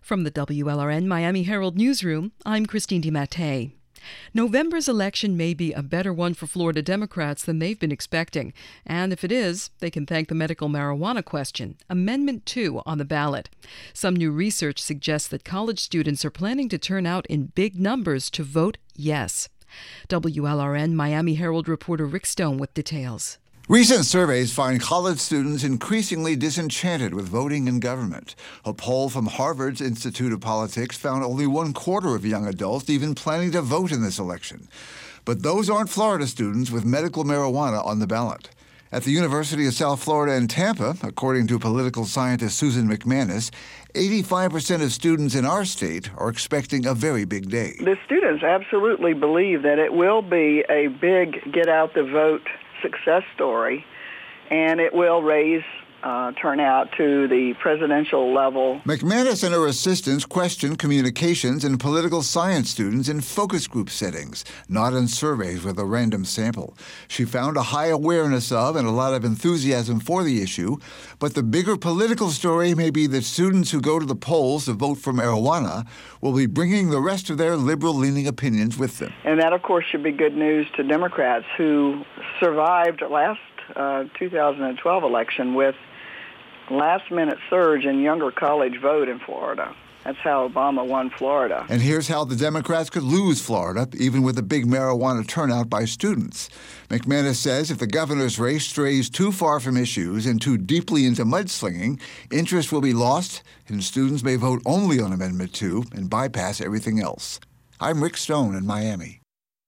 From the WLRN Miami Herald Newsroom, I'm Christine DiMattei. November's election may be a better one for Florida Democrats than they've been expecting. And if it is, they can thank the medical marijuana question, Amendment 2, on the ballot. Some new research suggests that college students are planning to turn out in big numbers to vote yes. WLRN Miami Herald reporter Rick Stone with details. Recent surveys find college students increasingly disenchanted with voting in government. A poll from Harvard's Institute of Politics found only 1/4 of young adults even planning to vote in this election. But those aren't Florida students with medical marijuana on the ballot. At the University of South Florida in Tampa, according to political scientist Susan McManus, 85% of students in our state are expecting a very big day. The students absolutely believe that it will be a big get-out-the-vote success story, and it will raise turnout to the presidential level. McManus and her assistants question communications and political science students in focus group settings, not in surveys with a random sample. She found a high awareness of and a lot of enthusiasm for the issue, but the bigger political story may be that students who go to the polls to vote for marijuana will be bringing the rest of their liberal-leaning opinions with them. And that, of course, should be good news to Democrats who survived last 2012 election with last-minute surge in younger college vote in Florida. That's how Obama won Florida. And here's how the Democrats could lose Florida, even with a big marijuana turnout by students. McManus says if the governor's race strays too far from issues and too deeply into mudslinging, interest will be lost, and students may vote only on Amendment 2 and bypass everything else. I'm Rick Stone in Miami.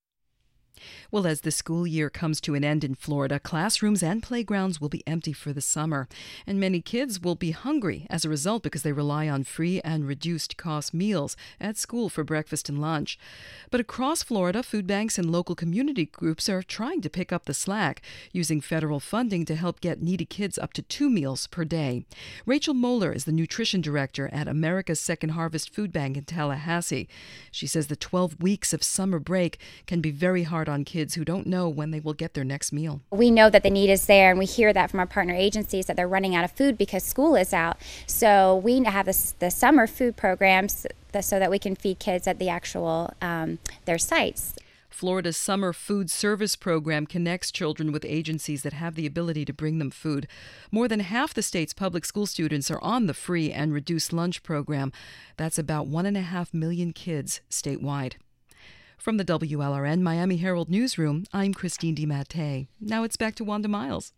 Well, as the school year comes to an end in Florida, classrooms and playgrounds will be empty for the summer. And many kids will be hungry as a result because they rely on free and reduced-cost meals at school for breakfast and lunch. But across Florida, food banks and local community groups are trying to pick up the slack, using federal funding to help get needy kids up to 2 meals per day. Rachel Moeller is the nutrition director at America's Second Harvest Food Bank in Tallahassee. She says the 12 weeks of summer break can be very hard on kids who don't know when they will get their next meal. We know that the need is there, and we hear that from our partner agencies that they're running out of food because school is out. So we have the summer food programs so that we can feed kids at the actual their sites. Florida's Summer Food Service Program connects children with agencies that have the ability to bring them food. More than half the state's public school students are on the free and reduced lunch program. That's about 1.5 million kids statewide. From the WLRN Miami Herald Newsroom, I'm Christine DiMattei. Now it's back to Wanda Miles.